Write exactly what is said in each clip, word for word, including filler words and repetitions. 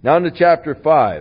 Now into chapter five.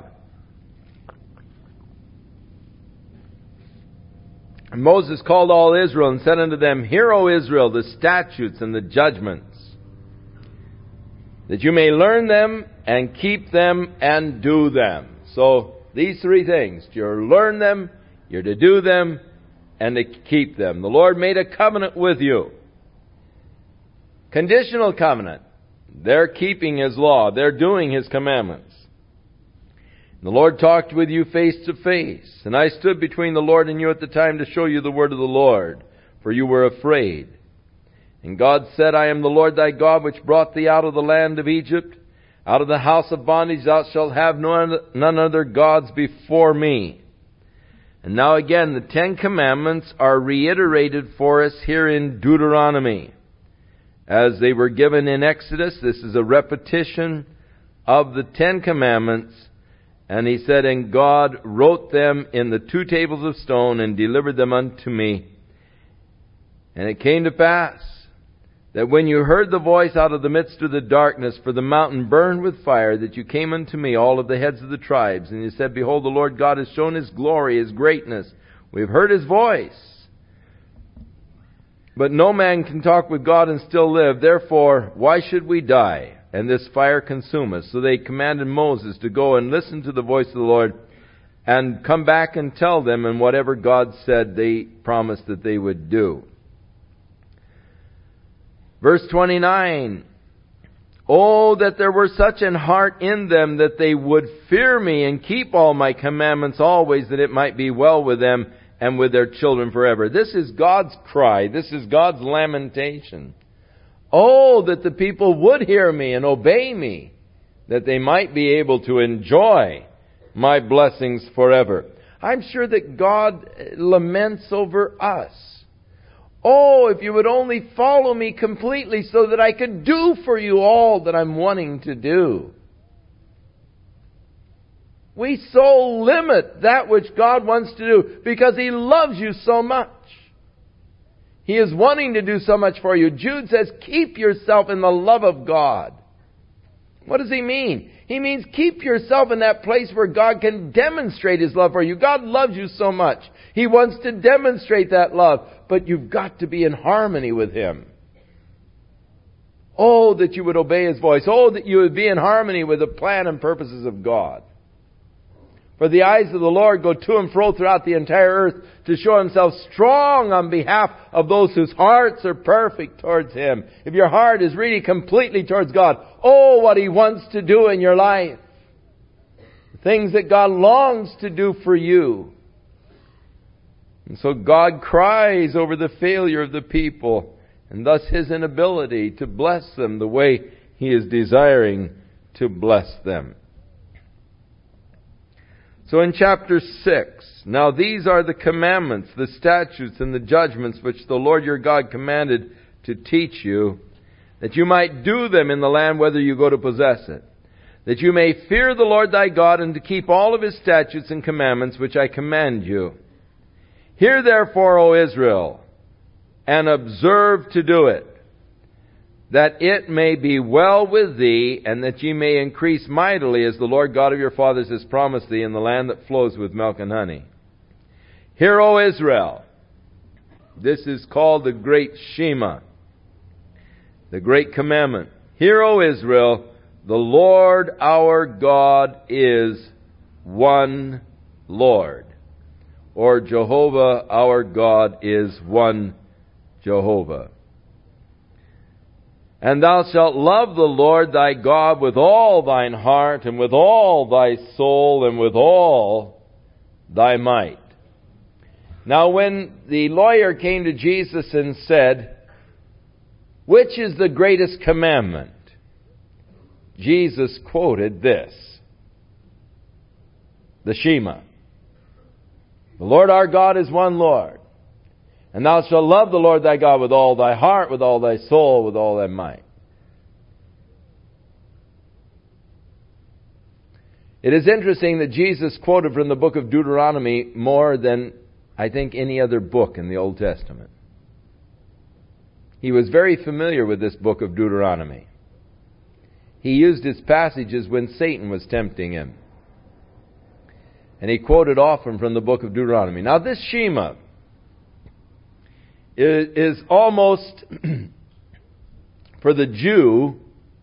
And Moses called all Israel and said unto them, Hear, O Israel, the statutes and the judgments, that you may learn them and keep them and do them. So these three things, you're to learn them, you're to do them, and to keep them. The Lord made a covenant with you. Conditional covenant. They're keeping His law. They're doing His commandments. The Lord talked with you face to face. And I stood between the Lord and you at the time to show you the word of the Lord, for you were afraid. And God said, I am the Lord thy God, which brought thee out of the land of Egypt. Out of the house of bondage thou shalt have none other gods before me. And now again, the Ten Commandments are reiterated for us here in Deuteronomy. As they were given in Exodus, this is a repetition of the Ten Commandments. And He said, And God wrote them in the two tables of stone and delivered them unto me. And it came to pass that when you heard the voice out of the midst of the darkness, for the mountain burned with fire, that you came unto me, all of the heads of the tribes. And you said, Behold, the Lord God has shown His glory, His greatness. We have heard His voice. But no man can talk with God and still live. Therefore, why should we die, and this fire consume us? So they commanded Moses to go and listen to the voice of the Lord, and come back and tell them, and whatever God said, they promised that they would do. Verse twenty-nine, Oh, that there were such an heart in them that they would fear me and keep all my commandments always, that it might be well with them and with their children forever. This is God's cry. This is God's lamentation. Oh, that the people would hear me and obey me, that they might be able to enjoy my blessings forever. I'm sure that God laments over us. Oh, if you would only follow me completely so that I could do for you all that I'm wanting to do. We so limit that which God wants to do because He loves you so much. He is wanting to do so much for you. Jude says, keep yourself in the love of God. What does he mean? He means keep yourself in that place where God can demonstrate His love for you. God loves you so much. He wants to demonstrate that love. But you've got to be in harmony with Him. Oh, that you would obey His voice. Oh, that you would be in harmony with the plan and purposes of God. For the eyes of the Lord go to and fro throughout the entire earth to show Himself strong on behalf of those whose hearts are perfect towards Him. If your heart is really completely towards God, oh, what He wants to do in your life. Things that God longs to do for you. And so God cries over the failure of the people, and thus His inability to bless them the way He is desiring to bless them. So in chapter six, now these are the commandments, the statutes, and the judgments which the Lord your God commanded to teach you, that you might do them in the land whither you go to possess it, that you may fear the Lord thy God, and to keep all of His statutes and commandments which I command you. Hear therefore, O Israel, and observe to do it, that it may be well with thee, and that ye may increase mightily, as the Lord God of your fathers has promised thee, in the land that flows with milk and honey. Hear, O Israel. This is called the great Shema, the great commandment. Hear, O Israel, the Lord our God is one Lord. Or Jehovah our God is one Jehovah. And thou shalt love the Lord thy God with all thine heart, and with all thy soul, and with all thy might. Now when the lawyer came to Jesus and said, which is the greatest commandment? Jesus quoted this, the Shema. The Lord our God is one Lord. And thou shalt love the Lord thy God with all thy heart, with all thy soul, with all thy might. It is interesting that Jesus quoted from the book of Deuteronomy more than, I think, any other book in the Old Testament. He was very familiar with this book of Deuteronomy. he used his passages when Satan was tempting him. And he quoted often from the book of Deuteronomy. Now this Shema is, is almost, for the Jew,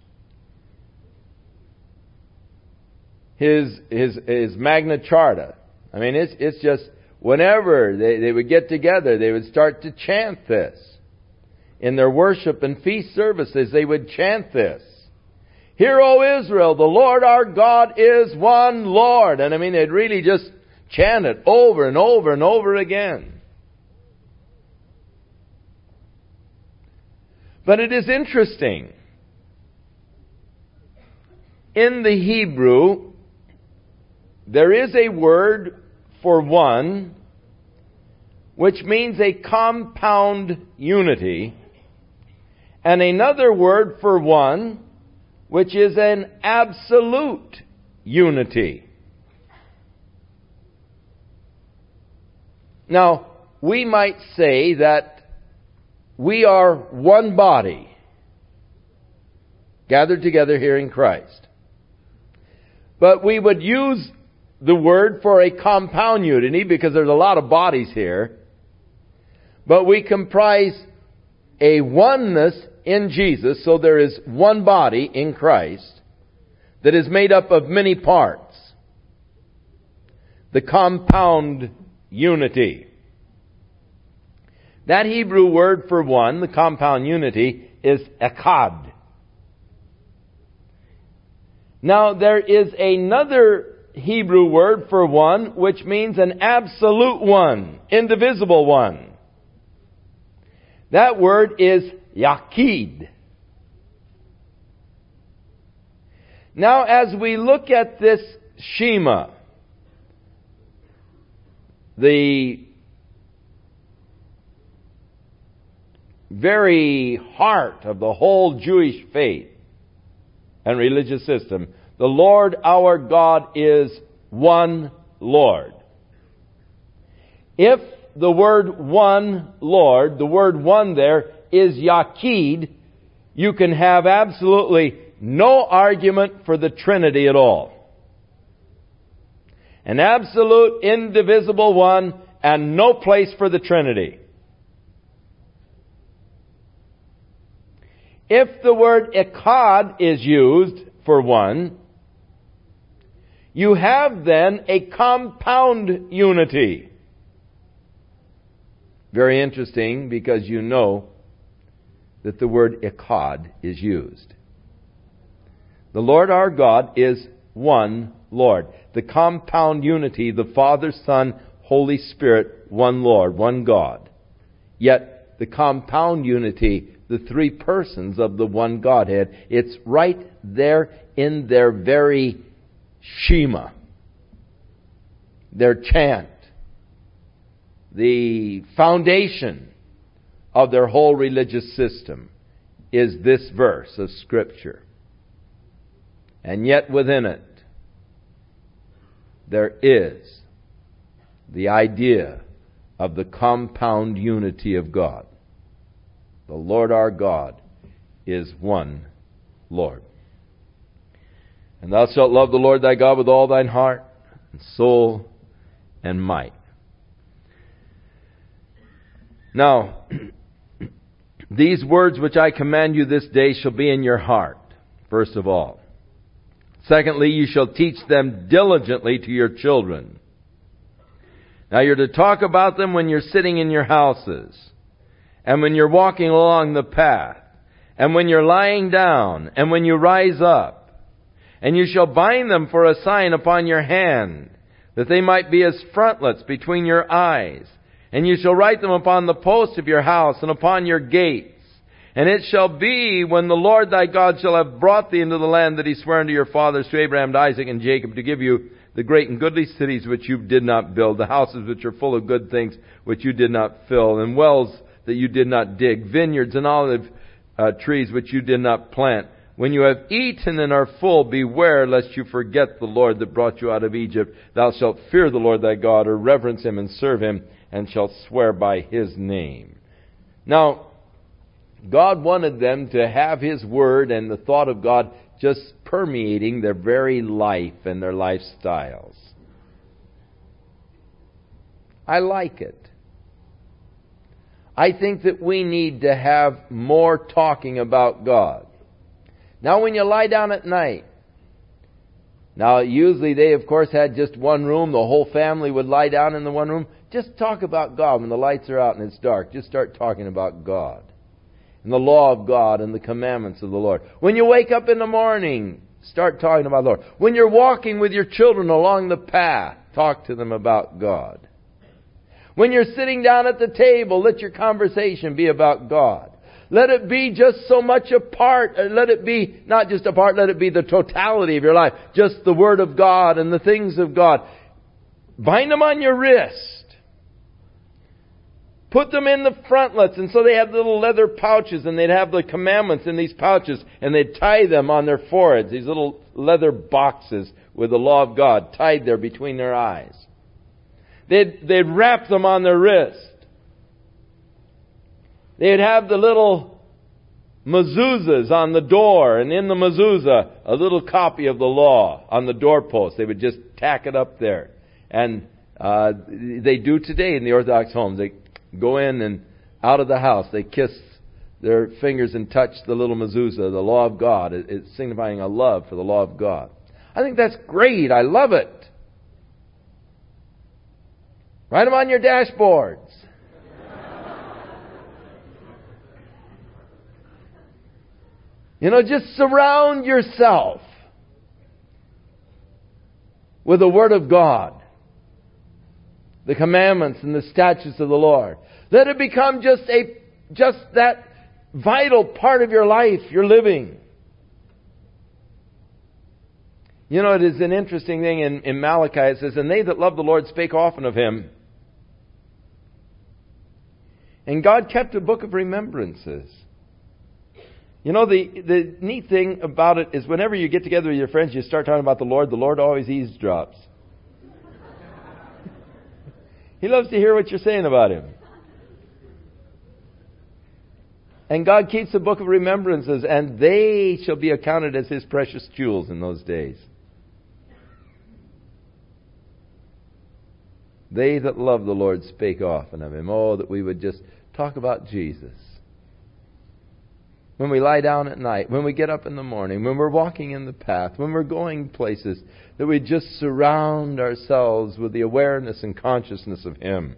his, his, his Magna Charta. I mean, it's, it's just, whenever they, they would get together, they would start to chant this. In their worship and feast services, they would chant this. Hear, O Israel, the Lord our God is one Lord. And I mean, they'd really just chant it over and over and over again. But it is interesting. In the Hebrew, there is a word for one, which means a compound unity, and another word for one, which is an absolute unity. Now, we might say that we are one body gathered together here in Christ. But we would use the word for a compound unity because there's a lot of bodies here. But we comprise a oneness in Jesus, so there is one body in Christ that is made up of many parts. The compound unity. That Hebrew word for one, the compound unity, is echad. Now there is another Hebrew word for one, which means an absolute one, indivisible one. That word is Yaqid. Now, as we look at this Shema, the very heart of the whole Jewish faith and religious system, the Lord our God is one Lord. If the word one Lord, the word one there, is Yaqid, you can have absolutely no argument for the Trinity at all. An absolute, indivisible one, and no place for the Trinity. If the word echad is used for one, you have then a compound unity. Very interesting, because you know that the word echad is used. The Lord our God is one Lord. The compound unity, the Father, Son, Holy Spirit, one Lord, one God. Yet the compound unity, the three persons of the one Godhead, it's right there in their very Shema, their chant, the foundation of their whole religious system is this verse of Scripture. And yet within it, there is the idea of the compound unity of God. The Lord our God is one Lord. And thou shalt love the Lord thy God with all thine heart and soul and might. Now, these words which I command you this day shall be in your heart, first of all. Secondly, you shall teach them diligently to your children. Now you're to talk about them when you're sitting in your houses, and when you're walking along the path, and when you're lying down, and when you rise up. And you shall bind them for a sign upon your hand, that they might be as frontlets between your eyes. And you shall write them upon the posts of your house and upon your gates. And it shall be, when the Lord thy God shall have brought thee into the land that he sware unto your fathers, to Abraham, to Isaac, and Jacob, to give you the great and goodly cities which you did not build, the houses which are full of good things which you did not fill, and wells that you did not dig, vineyards and olive uh, trees which you did not plant. When you have eaten and are full, beware lest you forget the Lord that brought you out of Egypt. Thou shalt fear the Lord thy God, or reverence him and serve him, and shalt swear by his name. Now, God wanted them to have his word and the thought of God just permeating their very life and their lifestyles. I like it. I think that we need to have more talking about God. Now when you lie down at night, now usually they of course had just one room, the whole family would lie down in the one room. Just talk about God when the lights are out and it's dark. Just start talking about God and the law of God and the commandments of the Lord. When you wake up in the morning, start talking about the Lord. When you're walking with your children along the path, talk to them about God. When you're sitting down at the table, let your conversation be about God. Let it be just so much a part, let it be not just a part, let it be the totality of your life. Just the Word of God and the things of God. Bind them on your wrist. Put them in the frontlets, and so they have little leather pouches, and they'd have the commandments in these pouches, and they'd tie them on their foreheads, these little leather boxes with the law of God tied there between their eyes. They'd, they'd wrap them on their wrist. They'd have the little mezuzahs on the door, and in the mezuzah, a little copy of the law on the doorpost. They would just tack it up there. And uh, they do today in the Orthodox homes. They go in and out of the house, they kiss their fingers and touch the little mezuzah, the law of God. It, it's signifying a love for the law of God. I think that's great. I love it. Write them on your dashboards. You know, just surround yourself with the Word of God, the commandments and the statutes of the Lord. Let it become just a just that vital part of your life, your living. You know, it is an interesting thing in, in Malachi. It says, "And they that love the Lord spake often of Him." And God kept a book of remembrances. You know, the, the neat thing about it is whenever you get together with your friends, you start talking about the Lord, the Lord always eavesdrops. He loves to hear what you're saying about Him. And God keeps a book of remembrances, and they shall be accounted as His precious jewels in those days. They that love the Lord spake often of Him. Oh, that we would just talk about Jesus. When we lie down at night, when we get up in the morning, when we're walking in the path, when we're going places, that we just surround ourselves with the awareness and consciousness of Him.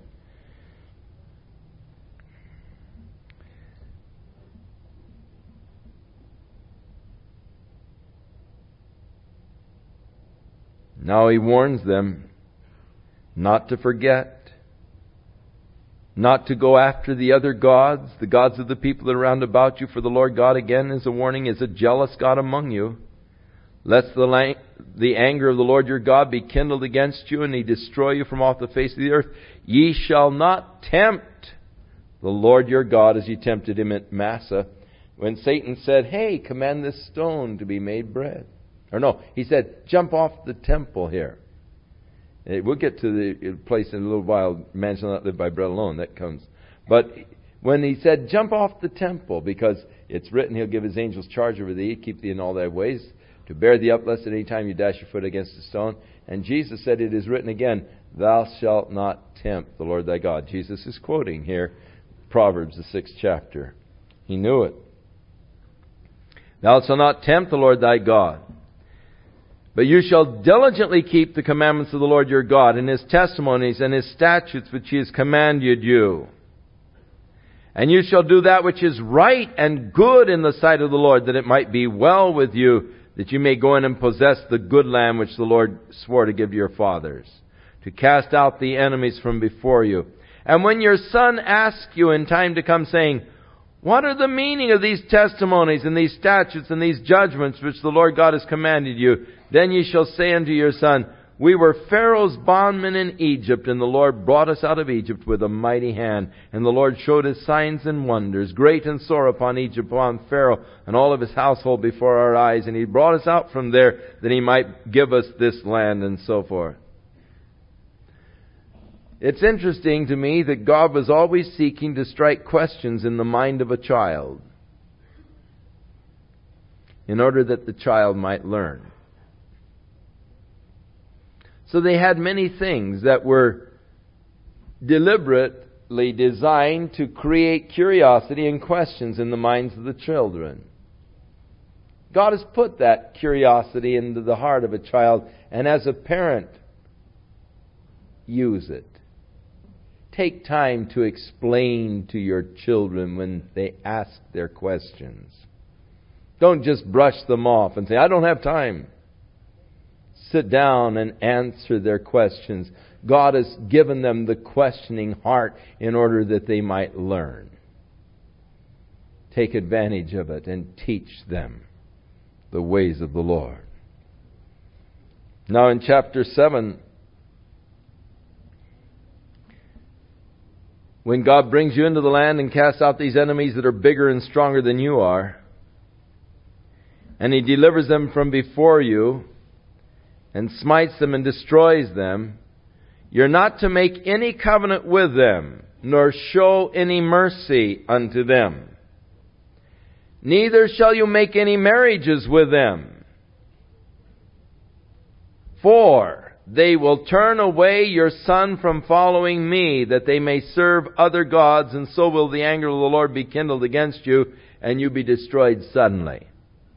Now He warns them not to forget, not to go after the other gods, the gods of the people that are round about you, for the Lord God, again, is a warning, is a jealous God among you, lest the, lang- the anger of the Lord your God be kindled against you, and He destroy you from off the face of the earth. Ye shall not tempt the Lord your God as ye tempted Him at Massah, when Satan said, "Hey, command this stone to be made bread." Or no, he said, "Jump off the temple here." We'll get to the place in a little while, man shall not live by bread alone, that comes. But when He said, "Jump off the temple," because it's written, He'll give His angels charge over thee, keep thee in all thy ways, to bear thee up, lest at any time you dash your foot against a stone. And Jesus said, "It is written again, thou shalt not tempt the Lord thy God." Jesus is quoting here Proverbs, the sixth chapter. He knew it. "Thou shalt not tempt the Lord thy God. But you shall diligently keep the commandments of the Lord your God, and His testimonies and His statutes which He has commanded you. And you shall do that which is right and good in the sight of the Lord, that it might be well with you, that you may go in and possess the good land which the Lord swore to give to your fathers, to cast out the enemies from before you. And when your son asks you in time to come, saying, What are the meaning of these testimonies and these statutes and these judgments which the Lord God has commanded you? Then ye shall say unto your son, We were Pharaoh's bondmen in Egypt, and the Lord brought us out of Egypt with a mighty hand. And the Lord showed His signs and wonders, great and sore upon Egypt, upon Pharaoh and all of his household before our eyes. And He brought us out from there, that He might give us this land," and so forth. It's interesting to me that God was always seeking to strike questions in the mind of a child. in order that the child might learn. So they had many things that were deliberately designed to create curiosity and questions in the minds of the children. God has put that curiosity into the heart of a child, and as a parent, use it. Take time to explain to your children when they ask their questions. Don't just brush them off and say, I don't have time. Sit down and answer their questions. God has given them the questioning heart in order that they might learn. Take advantage of it and teach them the ways of the Lord. Now in chapter seven, when God brings you into the land and casts out these enemies that are bigger and stronger than you are, and He delivers them from before you, and smites them and destroys them, you're not to make any covenant with them, nor show any mercy unto them. Neither shall you make any marriages with them. For they will turn away your son from following me, that they may serve other gods, and so will the anger of the Lord be kindled against you, and you be destroyed suddenly.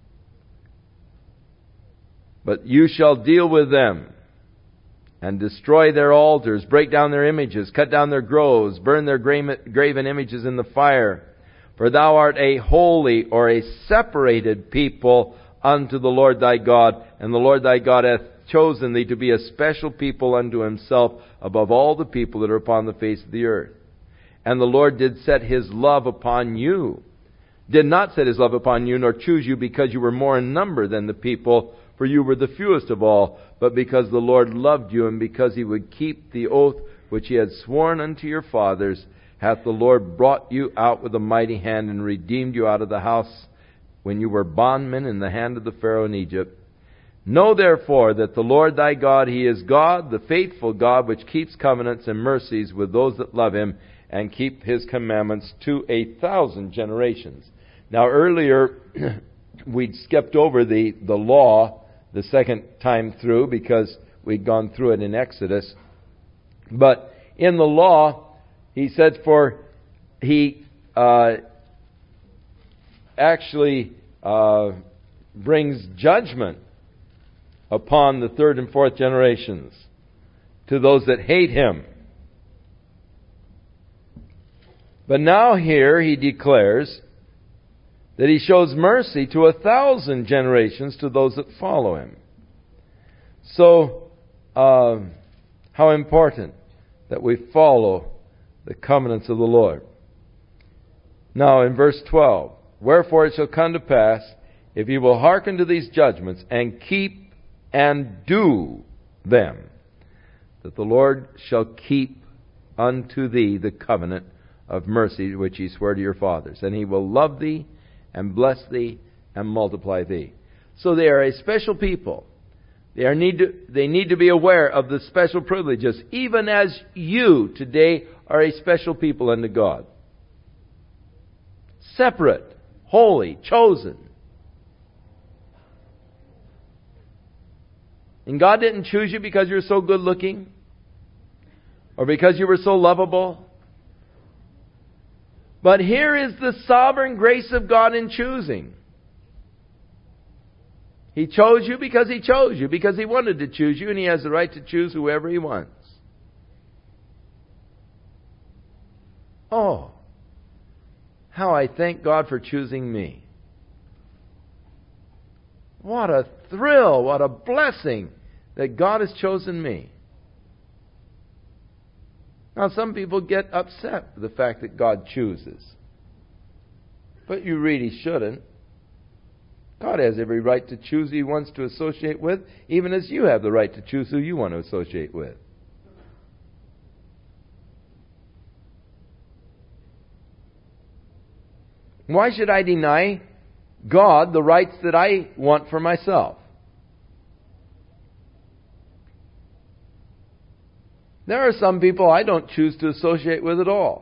But you shall deal with them, and destroy their altars, break down their images, cut down their groves, burn their graven images in the fire. For thou art a holy or a separated people unto the Lord thy God, and the Lord thy God hath chosen thee to be a special people unto Himself above all the people that are upon the face of the earth. And the Lord did set His love upon you, did not set His love upon you, nor choose you because you were more in number than the people, for you were the fewest of all, but because the Lord loved you, and because He would keep the oath which He had sworn unto your fathers, hath the Lord brought you out with a mighty hand, and redeemed you out of the house when you were bondmen in the hand of the Pharaoh in Egypt. Know therefore that the Lord thy God, He is God, the faithful God, which keeps covenants and mercies with those that love Him, and keep His commandments to a thousand generations. Now earlier, we'd skipped over the, the law the second time through because we'd gone through it in Exodus. But in the law, He said, for He uh, actually uh, brings judgment upon the third and fourth generations to those that hate Him. But now here He declares that He shows mercy to a thousand generations to those that follow Him. So, uh, how important that we follow the covenants of the Lord. Now in verse twelve, wherefore it shall come to pass, if ye will hearken to these judgments, and keep and do them, that the Lord shall keep unto thee the covenant of mercy which He swore to your fathers, and He will love thee, and bless thee, and multiply thee. So they are a special people. They are need to, they need to be aware of the special privileges, even as you today are a special people unto God. Separate, holy, chosen. And God didn't choose you because you're so good looking, or because you were so lovable. But here is the sovereign grace of God in choosing. He chose you because He chose you, because He wanted to choose you, and He has the right to choose whoever He wants. Oh, how I thank God for choosing me. What a thrill, what a blessing that God has chosen me. Now, some people get upset with the fact that God chooses. But you really shouldn't. God has every right to choose who He wants to associate with, even as you have the right to choose who you want to associate with. Why should I deny God the rights that I want for myself? There are some people I don't choose to associate with at all.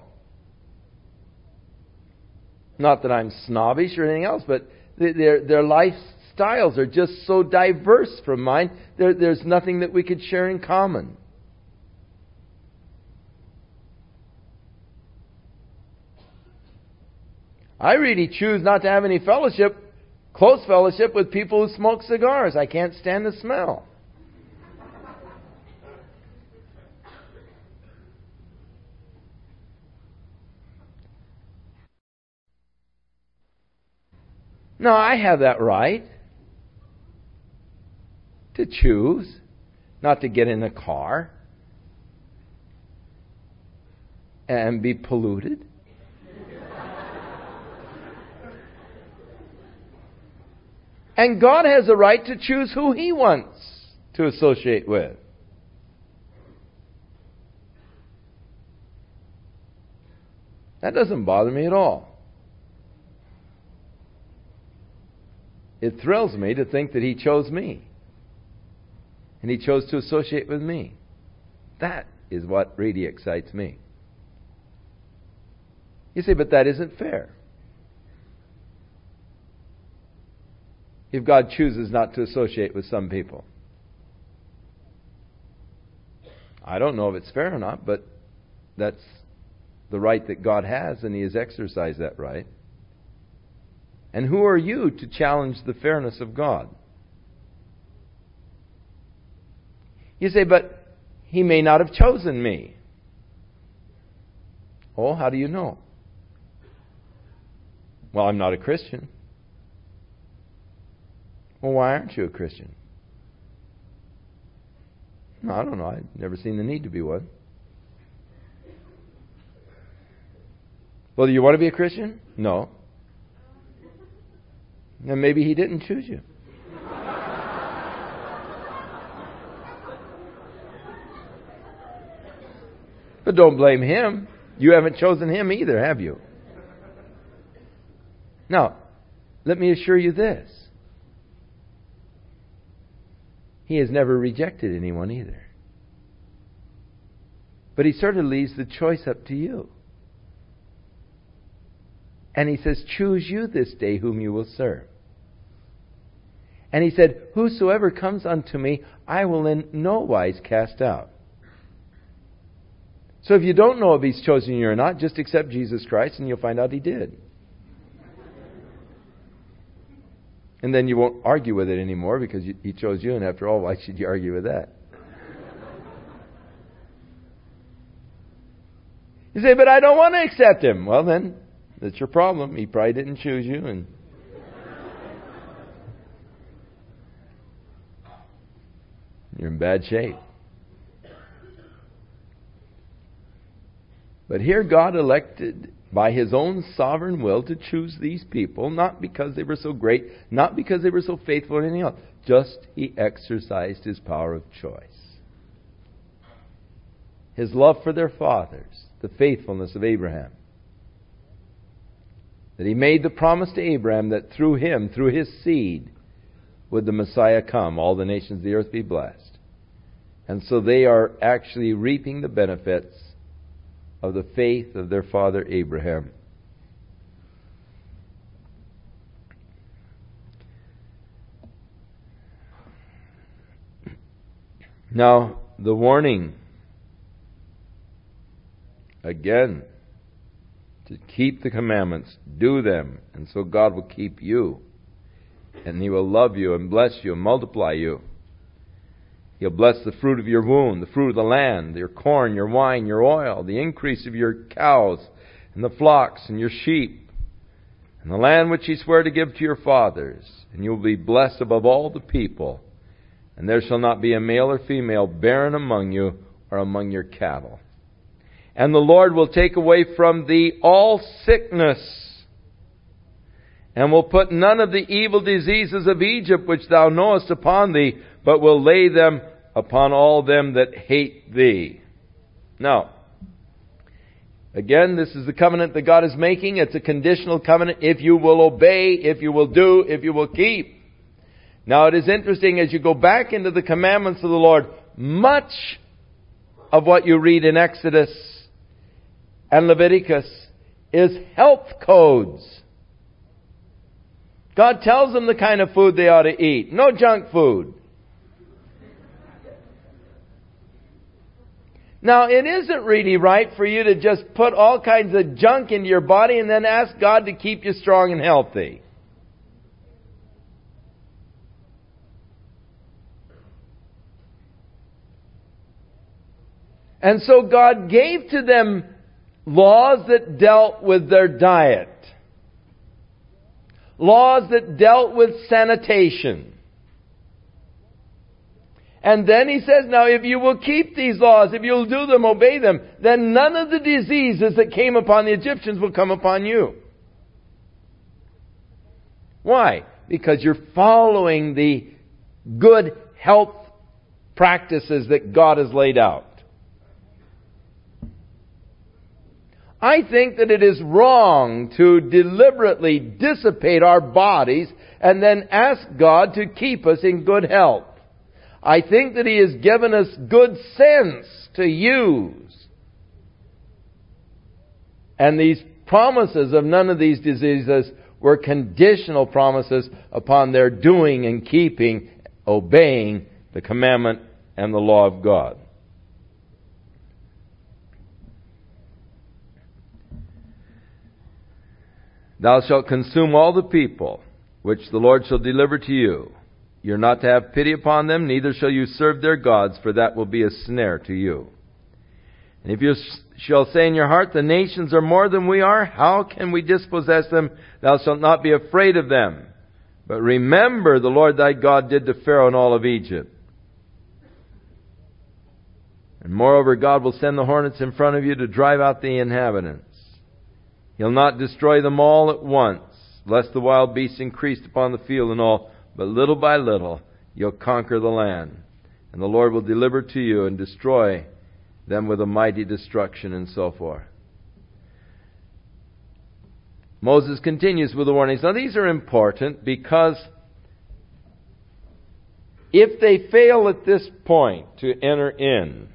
Not that I'm snobbish or anything else, but their, their life styles are just so diverse from mine. There, there's nothing that we could share in common. I really choose not to have any fellowship, close fellowship, with people who smoke cigars. I can't stand the smell. No, I have that right to choose not to get in a car and be polluted. And God has a right to choose who He wants to associate with. That doesn't bother me at all. It thrills me to think that He chose me. And He chose to associate with me. That is what really excites me. You say, but that isn't fair. If God chooses not to associate with some people. I don't know if it's fair or not, but that's the right that God has, and He has exercised that right. And who are you to challenge the fairness of God? You say, but He may not have chosen me. Oh, how do you know? Well, I'm not a Christian. Well, why aren't you a Christian? No, I don't know. I've never seen the need to be one. Well, do you want to be a Christian? No. Then maybe He didn't choose you. But don't blame Him. You haven't chosen Him either, have you? Now, let me assure you this. He has never rejected anyone either. But He sort of leaves the choice up to you. And He says, choose you this day whom you will serve. And He said, whosoever comes unto me, I will in no wise cast out. So if you don't know if He's chosen you or not, just accept Jesus Christ and you'll find out He did. And then you won't argue with it anymore because He chose you, and after all, why should you argue with that? You say, but I don't want to accept Him. Well then, that's your problem. He probably didn't choose you, and you're in bad shape. But here God elected by His own sovereign will to choose these people, not because they were so great, not because they were so faithful or anything else. Just He exercised His power of choice. His love for their fathers, the faithfulness of Abraham. That He made the promise to Abraham that through him, through his seed, would the Messiah come, all the nations of the earth be blessed. And so they are actually reaping the benefits of the faith of their father Abraham. Now, the warning, again, to keep the commandments, do them, and so God will keep you. And He will love you and bless you and multiply you. He'll bless the fruit of your womb, the fruit of the land, your corn, your wine, your oil, the increase of your cows and the flocks and your sheep, and the land which He sware to give to your fathers. And you will be blessed above all the people. And there shall not be a male or female barren among you or among your cattle. And the Lord will take away from thee all sickness, and will put none of the evil diseases of Egypt which thou knowest upon thee, but will lay them upon all them that hate thee. Now, again, this is the covenant that God is making. It's a conditional covenant. If you will obey, if you will do, if you will keep. Now, it is interesting as you go back into the commandments of the Lord, much of what you read in Exodus and Leviticus is health codes. God tells them the kind of food they ought to eat. No junk food. Now, it isn't really right for you to just put all kinds of junk into your body and then ask God to keep you strong and healthy. And so God gave to them laws that dealt with their diet. Laws that dealt with sanitation. And then He says, now if you will keep these laws, if you'll do them, obey them, then none of the diseases that came upon the Egyptians will come upon you. Why? Because you're following the good health practices that God has laid out. I think that it is wrong to deliberately dissipate our bodies and then ask God to keep us in good health. I think that He has given us good sense to use. And these promises of none of these diseases were conditional promises upon their doing and keeping, obeying the commandment and the law of God. Thou shalt consume all the people which the Lord shall deliver to you. You're not to have pity upon them, neither shall you serve their gods, for that will be a snare to you. And if you shall say in your heart, the nations are more than we are, how can we dispossess them? Thou shalt not be afraid of them. But remember the Lord thy God did to Pharaoh and all of Egypt. And moreover, God will send the hornets in front of you to drive out the inhabitants. He'll not destroy them all at once, lest the wild beasts increased upon the field and all. But little by little, you'll conquer the land. And the Lord will deliver to you and destroy them with a mighty destruction, and so forth. Moses continues with the warnings. Now these are important because if they fail at this point to enter in,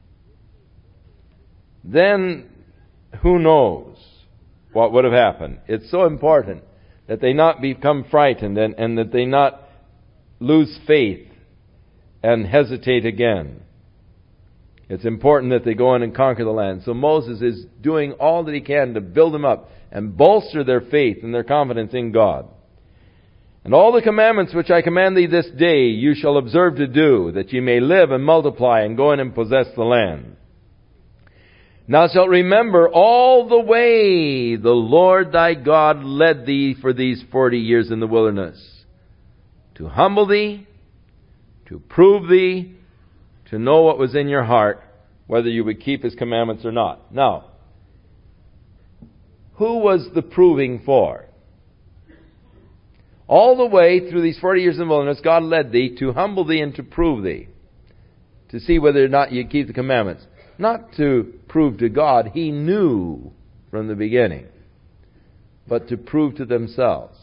then who knows what would have happened. It's so important that they not become frightened and, and that they not lose faith and hesitate again. It's important that they go in and conquer the land. So Moses is doing all that he can to build them up and bolster their faith and their confidence in God. And all the commandments which I command thee this day you shall observe to do, that ye may live and multiply and go in and possess the land. Thou shalt remember all the way the Lord thy God led thee for these forty years in the wilderness, to humble thee, to prove thee, to know what was in your heart, whether you would keep His commandments or not. Now, who was the proving for? All the way through these forty years in the wilderness, God led thee to humble thee and to prove thee, to see whether or not you keep the commandments. Not to prove to God, He knew from the beginning, but to prove to themselves.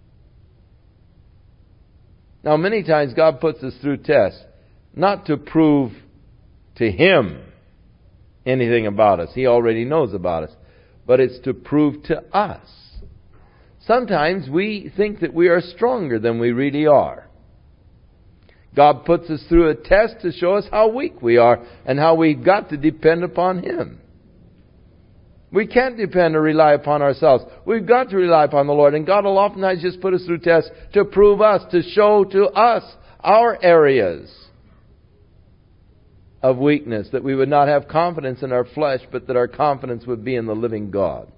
Now, many times God puts us through tests, not to prove to Him anything about us. He already knows about us. But it's to prove to us. Sometimes we think that we are stronger than we really are. God puts us through a test to show us how weak we are and how we've got to depend upon Him. We can't depend or rely upon ourselves. We've got to rely upon the Lord. And God will oftentimes just put us through tests to prove us, to show to us our areas of weakness, that we would not have confidence in our flesh, but that our confidence would be in the living God.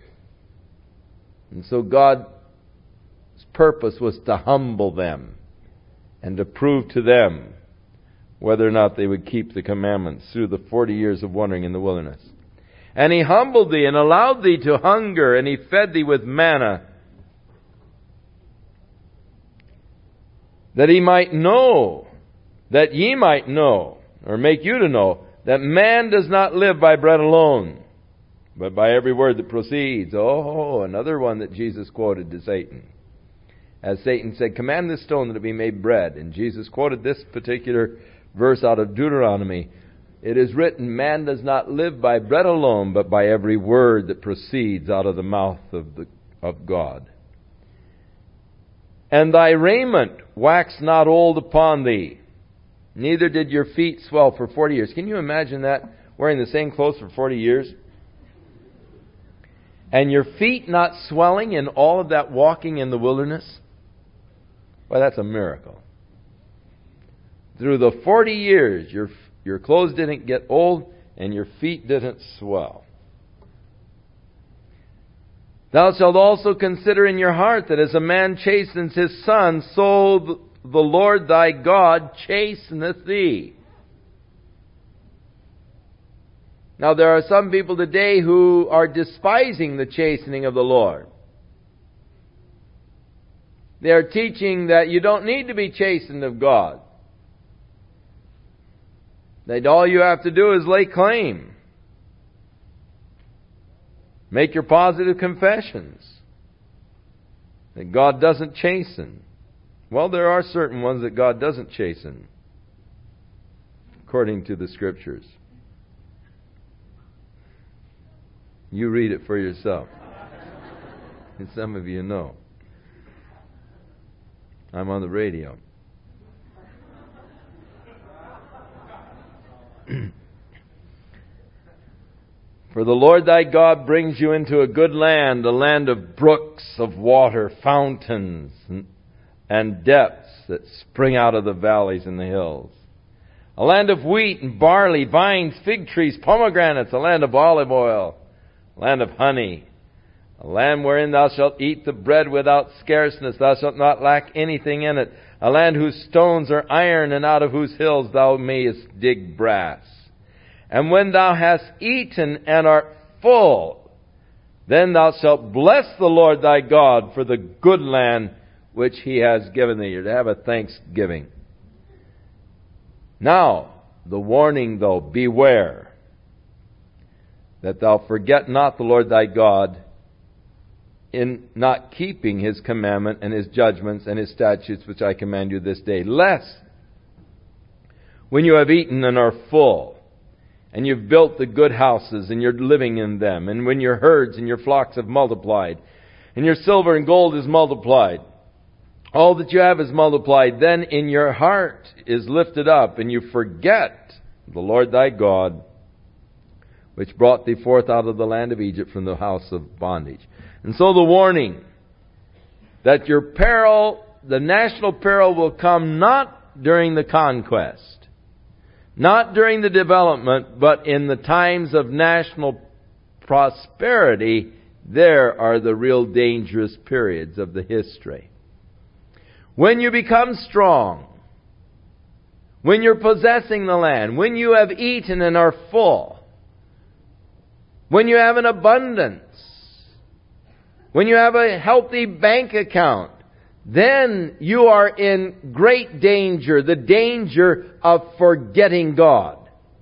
And so God's purpose was to humble them and to prove to them whether or not they would keep the commandments through the forty years of wandering in the wilderness. And He humbled thee and allowed thee to hunger, and He fed thee with manna, that He might know, that ye might know, or make you to know, that man does not live by bread alone, but by every word that proceeds. Oh, another one that Jesus quoted to Satan. As Satan said, command this stone that it be made bread. And Jesus quoted this particular verse out of Deuteronomy. It is written, man does not live by bread alone, but by every word that proceeds out of the mouth of the of God. And thy raiment waxed not old upon thee, neither did your feet swell for forty years. Can you imagine that? Wearing the same clothes for forty years? And your feet not swelling in all of that walking in the wilderness? Well, that's a miracle. Through the forty years, your your clothes didn't get old and your feet didn't swell. Thou shalt also consider in your heart that as a man chastens his son, so the Lord thy God chasteneth thee. Now there are some people today who are despising the chastening of the Lord. They are teaching that you don't need to be chastened of God. That all you have to do is lay claim. Make your positive confessions. That God doesn't chasten. Well, there are certain ones that God doesn't chasten, according to the Scriptures. You read it for yourself. And some of you know. I'm on the radio. For the Lord thy God brings you into a good land, a land of brooks of water, fountains, and, and depths that spring out of the valleys and the hills. A land of wheat and barley, vines, fig trees, pomegranates, a land of olive oil, a land of honey, a land wherein thou shalt eat the bread without scarceness, thou shalt not lack anything in it, a land whose stones are iron, and out of whose hills thou mayest dig brass. And when thou hast eaten and art full, then thou shalt bless the Lord thy God for the good land which He has given thee. You're to have a thanksgiving. Now, the warning though, beware that thou forget not the Lord thy God in not keeping His commandment and His judgments and His statutes which I command you this day, lest when you have eaten and are full, and you've built the good houses, and you're living in them, and when your herds and your flocks have multiplied, and your silver and gold is multiplied, all that you have is multiplied, then in your heart is lifted up, and you forget the Lord thy God, which brought thee forth out of the land of Egypt from the house of bondage. And so the warning that your peril, the national peril, will come not during the conquest, not during the development, but in the times of national prosperity. There are the real dangerous periods of the history. When you become strong, when you're possessing the land, when you have eaten and are full, when you have an abundance, when you have a healthy bank account, then you are in great danger, the danger of forgetting God,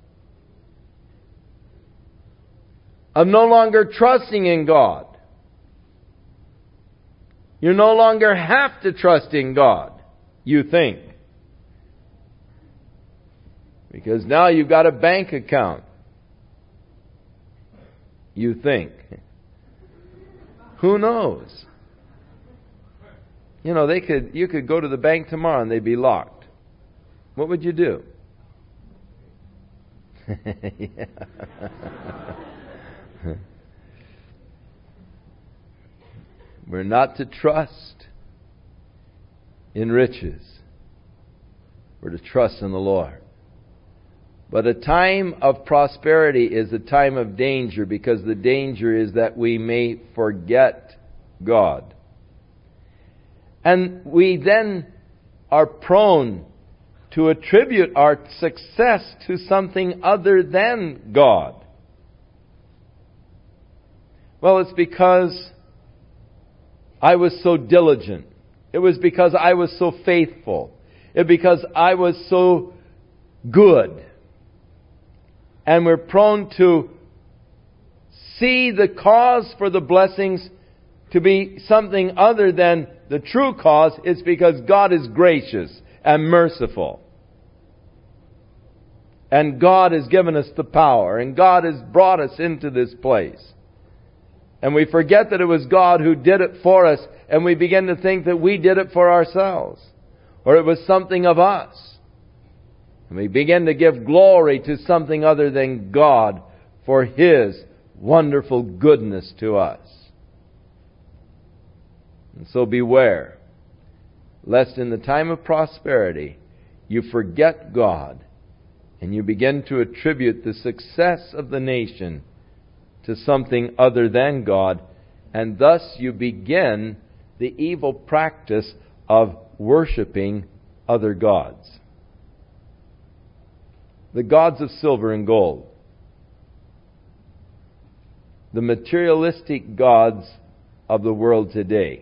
of no longer trusting in God. You no longer have to trust in God, you think, because now you've got a bank account, you think. Who knows? You know, they could. You could go to the bank tomorrow and they'd be locked. What would you do? We're not to trust in riches. We're to trust in the Lord. But a time of prosperity is a time of danger, because the danger is that we may forget God. And we then are prone to attribute our success to something other than God. Well, it's because I was so diligent. It was because I was so faithful. It was because I was so good. And we're prone to see the cause for the blessings to be something other than the true cause. Is because God is gracious and merciful. And God has given us the power. And God has brought us into this place. And we forget that it was God who did it for us, and we begin to think that we did it for ourselves, or it was something of us. And we begin to give glory to something other than God for His wonderful goodness to us. And so beware, lest in the time of prosperity you forget God and you begin to attribute the success of the nation to something other than God, and thus you begin the evil practice of worshiping other gods. The gods of silver and gold. The materialistic gods of the world today.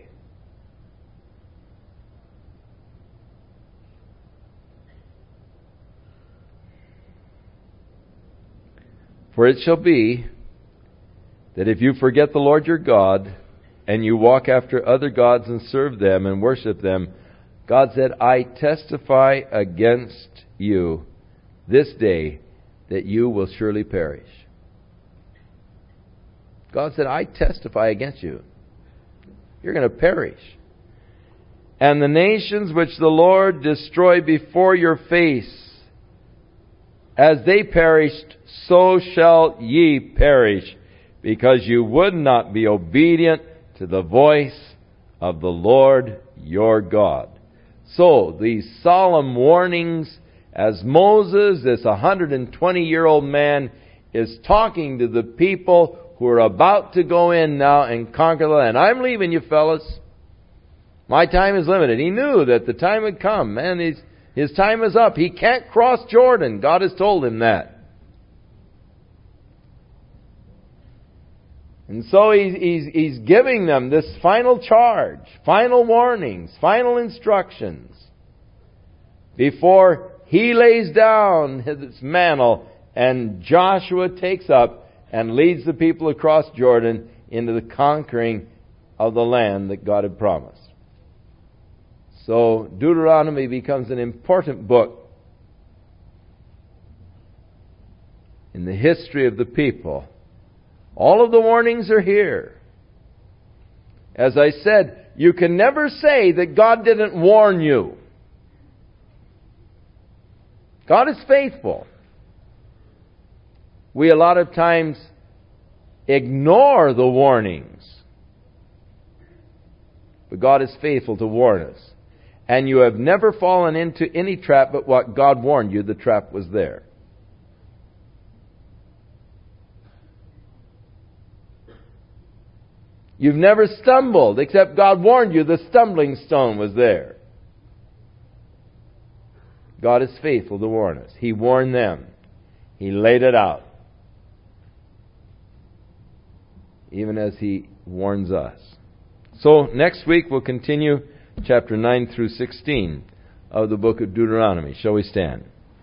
For it shall be that if you forget the Lord your God, and you walk after other gods and serve them and worship them, God said, I testify against you this day that you will surely perish. God said, I testify against you. You're going to perish. And the nations which the Lord destroyed before your face, as they perished, so shall ye perish, because you would not be obedient to the voice of the Lord your God. So, these solemn warnings, as Moses, this one hundred twenty-year-old man, is talking to the people who are about to go in now and conquer the land. I'm leaving you, fellas. My time is limited. He knew that the time had come. Man, his, his time is up. He can't cross Jordan. God has told him that. And so he's, he's, he's giving them this final charge, final warnings, final instructions before he lays down his mantle and Joshua takes up and leads the people across Jordan into the conquering of the land that God had promised. So Deuteronomy becomes an important book in the history of the people. All of the warnings are here. As I said, you can never say that God didn't warn you. God is faithful. We a lot of times ignore the warnings. But God is faithful to warn us. And you have never fallen into any trap but what God warned you, the trap was there. You've never stumbled, except God warned you the stumbling stone was there. God is faithful to warn us. He warned them. He laid it out. Even as He warns us. So, next week we'll continue chapter nine through sixteen of the book of Deuteronomy. Shall we stand?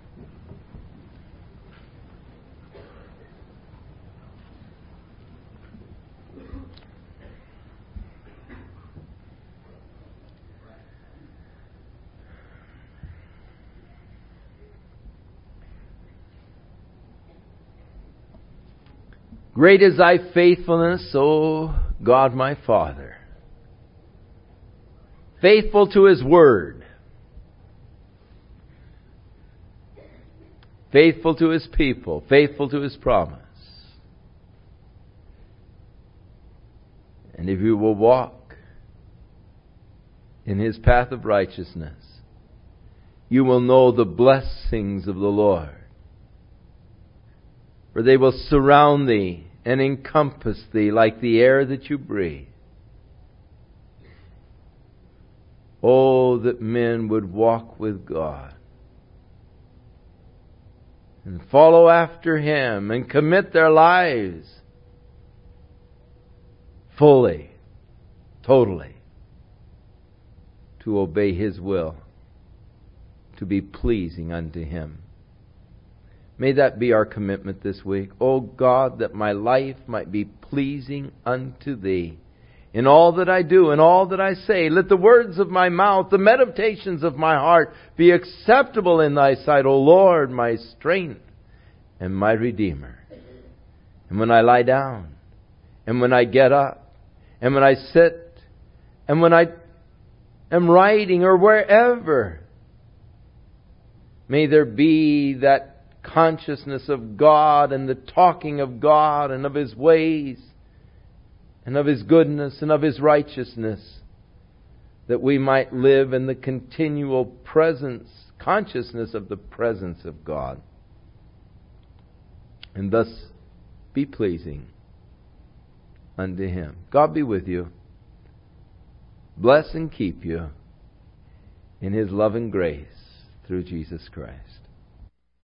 Great is thy faithfulness, O God my Father. Faithful to His word. Faithful to His people. Faithful to His promise. And if you will walk in His path of righteousness, you will know the blessings of the Lord. For they will surround thee and encompass thee like the air that you breathe. Oh, that men would walk with God and follow after Him and commit their lives fully, totally, to obey His will, to be pleasing unto Him. May that be our commitment this week. O God, that my life might be pleasing unto Thee. In all that I do, in all that I say, let the words of my mouth, the meditations of my heart be acceptable in Thy sight, O Lord, my strength and my Redeemer. And when I lie down and when I get up, and when I sit, and when I am writing or wherever. May there be that consciousness of God and the talking of God and of His ways and of His goodness and of His righteousness, that we might live in the continual presence, consciousness of the presence of God, and thus be pleasing unto Him. God be with you. Bless and keep you in His love and grace through Jesus Christ.